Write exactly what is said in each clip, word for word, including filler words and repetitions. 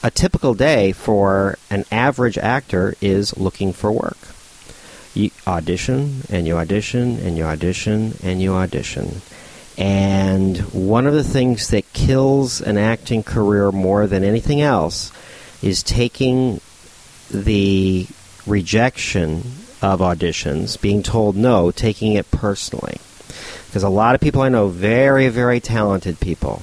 a typical day for an average actor is looking for work. You audition, and you audition, and you audition, and you audition. And one of the things that kills an acting career more than anything else is taking the rejection of auditions, being told no, taking it personally. Because a lot of people I know, very, very talented people,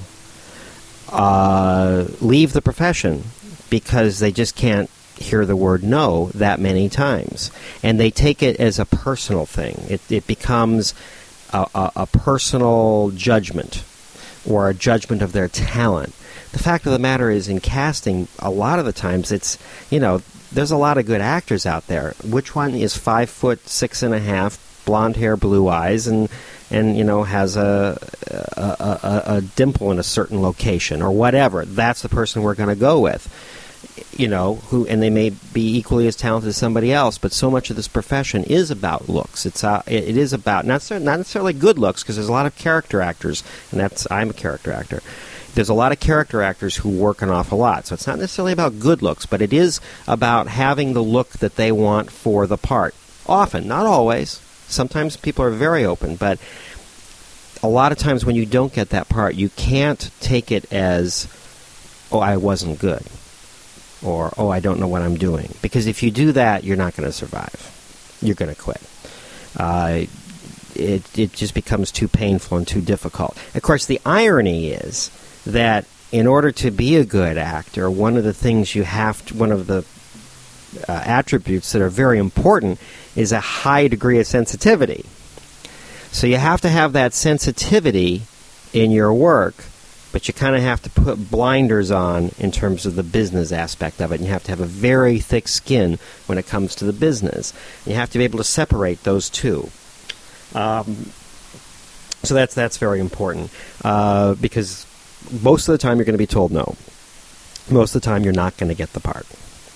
uh, leave the profession because they just can't hear the word no that many times. And they take it as a personal thing. It, it becomes a, a, a personal judgment or a judgment of their talent. The fact of the matter is, in casting, a lot of the times it's, you know, there's a lot of good actors out there. Which one is five foot six and a half, blonde hair, blue eyes, and and you know has a a, a a dimple in a certain location or whatever? That's the person we're going to go with. You know, who, and they may be equally as talented as somebody else, but so much of this profession is about looks. It's uh, it, it is about not not necessarily good looks, because there's a lot of character actors, and that's I'm a character actor. There's a lot of character actors who work an awful lot, so it's not necessarily about good looks, but it is about having the look that they want for the part. Often, not always. Sometimes people are very open, but a lot of times when you don't get that part, you can't take it as, oh, I wasn't good, or, oh, I don't know what I'm doing. Because if you do that, you're not going to survive. You're going to quit. Uh, it, it just becomes too painful and too difficult. Of course, the irony is that in order to be a good actor, one of the things you have to, one of the uh, attributes that are very important is a high degree of sensitivity. So you have to have that sensitivity in your work, but you kind of have to put blinders on in terms of the business aspect of it. And you have to have a very thick skin when it comes to the business. And you have to be able to separate those two. Um, so that's that's very important, uh, because most of the time you're going to be told no. Most of the time you're not going to get the part.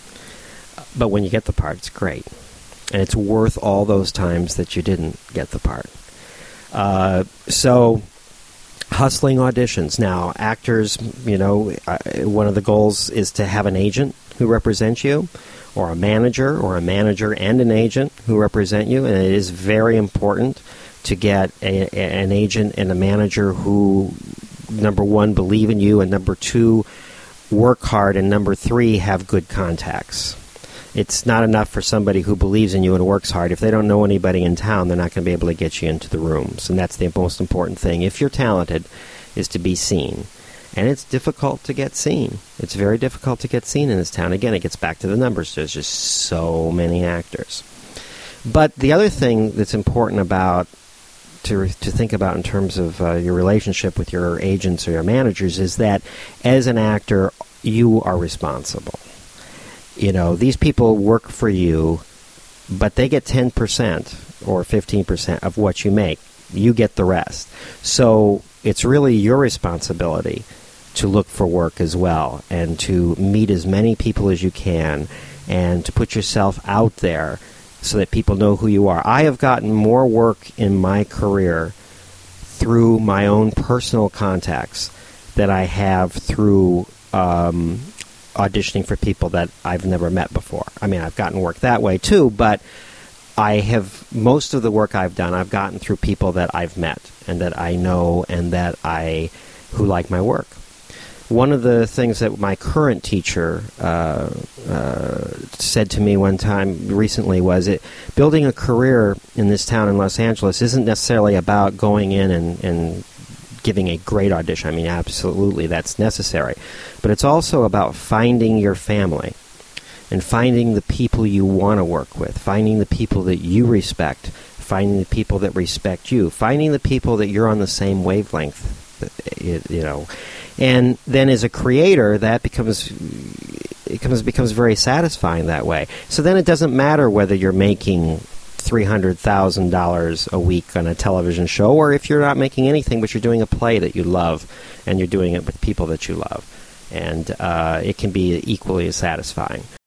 But when you get the part, it's great. And it's worth all those times that you didn't get the part. Uh, so, hustling auditions. Now, actors, you know, uh, one of the goals is to have an agent who represents you, or a manager, or a manager and an agent who represent you. And it is very important to get a, a, an agent and a manager who, number one, believe in you, and number two, work hard, and number three, have good contacts. It's not enough for somebody who believes in you and works hard. If they don't know anybody in town, they're not going to be able to get you into the rooms. And that's the most important thing, if you're talented, is to be seen. And it's difficult to get seen. It's very difficult to get seen in this town. Again, it gets back to the numbers. There's just so many actors. But the other thing that's important about to to think about in terms of uh, your relationship with your agents or your managers is that as an actor, you are responsible. You know, these people work for you, but they get ten percent or fifteen percent of what you make. You get the rest. So it's really your responsibility to look for work as well, and to meet as many people as you can, and to put yourself out there so that people know who you are. I have gotten more work in my career through my own personal contacts than I have through um, auditioning for people that I've never met before. I mean, I've gotten work that way too, but I have, most of the work I've done, I've gotten through people that I've met and that I know and that I, who like my work. One of the things that my current teacher uh, uh, said to me one time recently was it building a career in this town in Los Angeles isn't necessarily about going in and, and giving a great audition. I mean, absolutely, that's necessary. But it's also about finding your family and finding the people you want to work with, finding the people that you respect, finding the people that respect you, finding the people that you're on the same wavelength, you, you know. And then as a creator, that becomes it becomes, becomes very satisfying that way. So then it doesn't matter whether you're making three hundred thousand dollars a week on a television show, or if you're not making anything, but you're doing a play that you love, and you're doing it with people that you love. And uh, it can be equally as satisfying.